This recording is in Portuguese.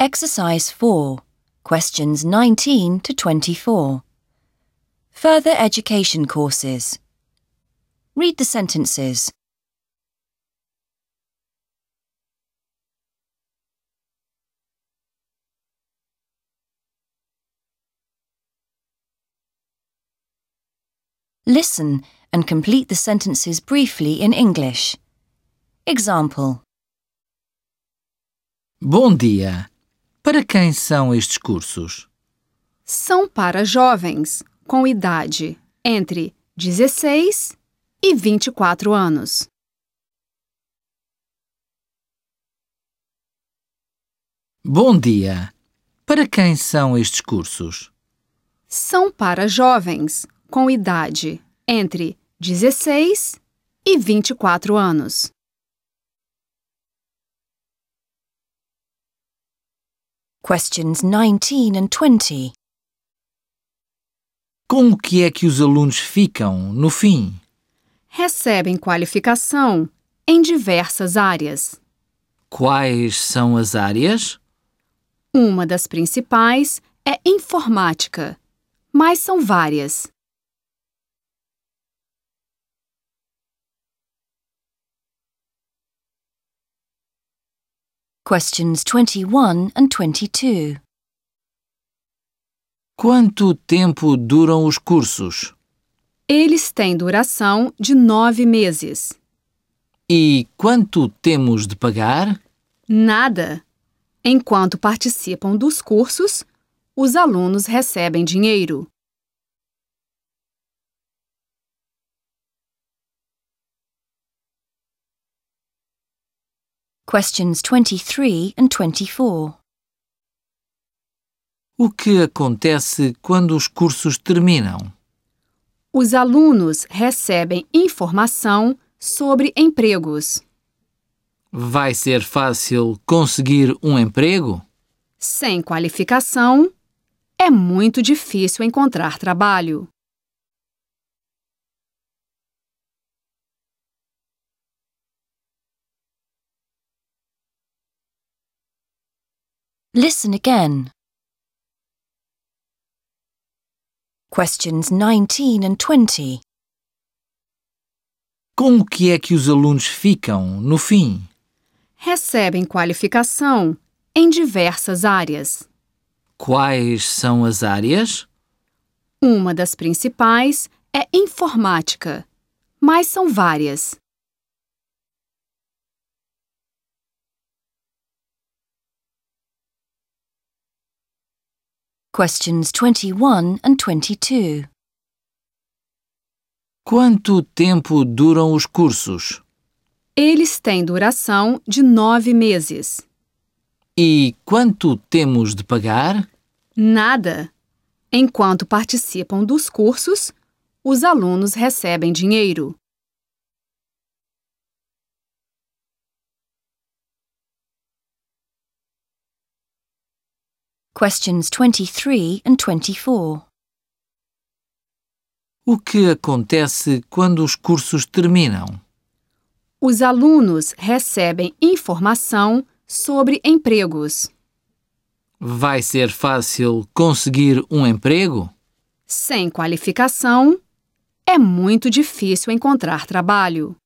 Exercise 4, questions 19 to 24. Further education courses. Read the sentences. Listen and complete the sentences briefly in English. Example. Bom dia! Para quem são estes cursos? São para jovens com idade entre 16 e 24 anos. Bom dia! Para quem são estes cursos? São para jovens com idade entre 16 e 24 anos. Questions 19 and 20. Como que é que os alunos ficam no fim? Recebem qualificação em diversas áreas. Quais são as áreas? Uma das principais é informática, mas são várias. Questions 21 and 22. Quanto tempo duram os cursos? Eles têm duração de 9 meses. E quanto temos de pagar? Nada. Enquanto participam dos cursos, os alunos recebem dinheiro. Questions 23 and 24. O que acontece quando os cursos terminam? Os alunos recebem informação sobre empregos. Vai ser fácil conseguir um emprego? Sem qualificação, é muito difícil encontrar trabalho. Listen again. Questions 19 and 20. Como que é que os alunos ficam no fim? Recebem qualificação em diversas áreas. Quais são as áreas? Uma das principais é informática, mas são várias. Questions 21 and 22. Quanto tempo duram os cursos? Eles têm duração de 9 meses. E quanto temos de pagar? Nada. Enquanto participam dos cursos, os alunos recebem dinheiro. Questions 23 and 24. O que acontece quando os cursos terminam? Os alunos recebem informação sobre empregos. Vai ser fácil conseguir um emprego? Sem qualificação, é muito difícil encontrar trabalho.